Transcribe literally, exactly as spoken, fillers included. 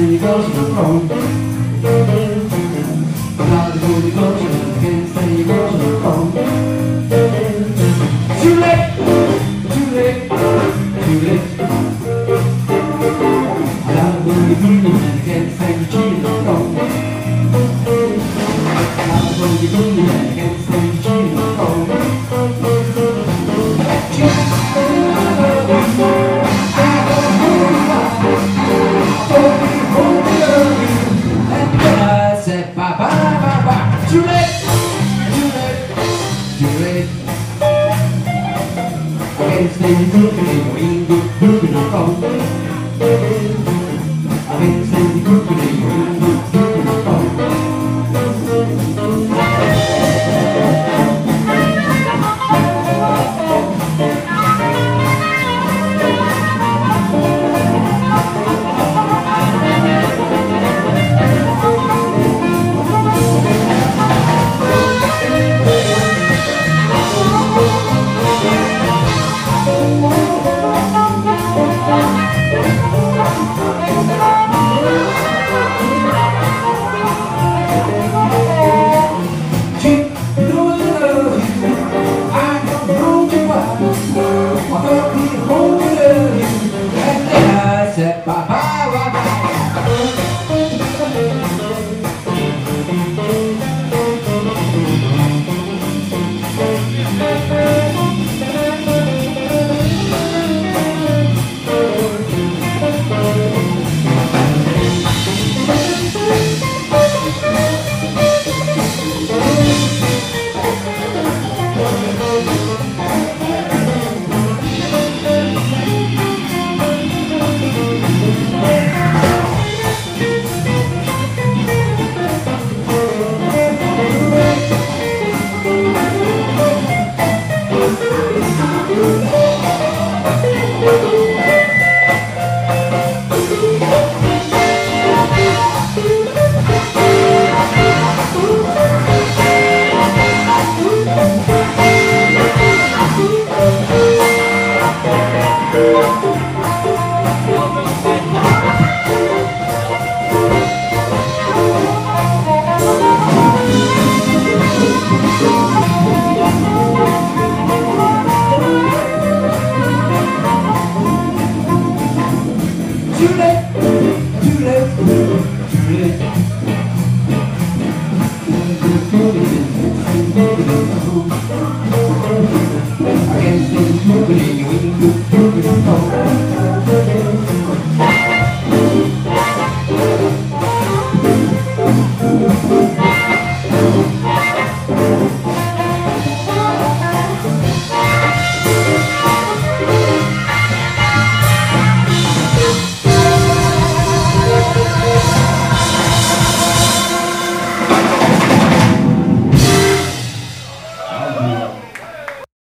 when you go to the throne. Not before you go to the can't say you go to the throne. Too late, too late, too late. Not when you do the man can't say you cheated the throne. Not when you do the man can't say you cheated the throne. Too late, too late, too late. I can't stay looking at your English, looking at phone. I can't stay looking at your English, looking at phone. Too late, too late, too late. Too late.